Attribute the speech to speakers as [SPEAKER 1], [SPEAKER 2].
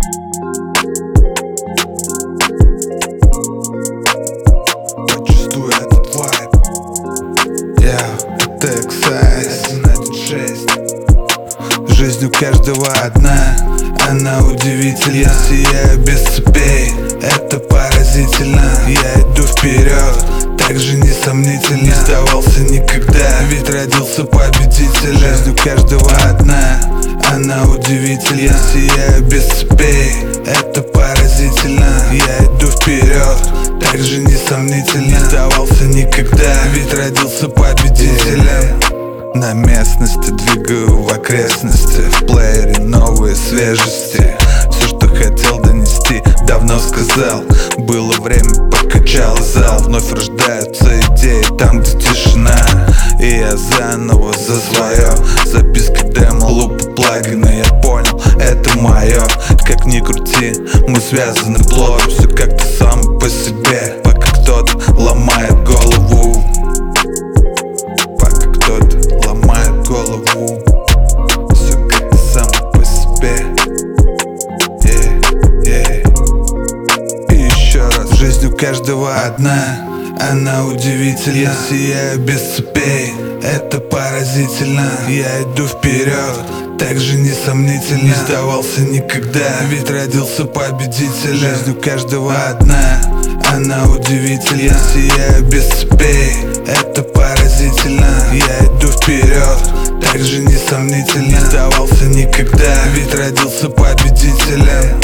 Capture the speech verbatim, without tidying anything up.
[SPEAKER 1] Почувствуй этот вайб. Я Texas один один шесть. Жизнь у каждого одна, она удивительна. Сияю без цепей, это поразительно. Я иду вперед, так же несомнительно. Не сдавался никогда, ведь родился победителем. Жизнь у каждого одна, она удивительна. Сияю без цепей, это поразительно. Я иду вперед, так же несомнительно. Не сдавался никогда, ведь родился победителем. На местности двигаю в окрестности, в плеере новые свежести. Все, что хотел донести, давно сказал. Было время, покачал зал. Вновь рождаются идеи там, где тишина. И я заново за свое. Записки, демо, лупы, плагины. Я понял, это мое. Как ни крути, мы связаны плотно. Все как-то само по себе, пока кто-то ломает голову. Пока кто-то ломает голову. Все как-то само по себе. yeah, yeah. И еще раз, жизнь у каждого одна, она удивительна. Я сияю без цепей, это поразительно. Я иду вперед, так же несомнительно. Не сдавался никогда, ведь родился победителем. Жизнь у каждого одна, она удивительна. Я сияю без цепей, это поразительно. Я иду вперед, так же несомнительно. Не сдавался никогда, ведь родился победителем.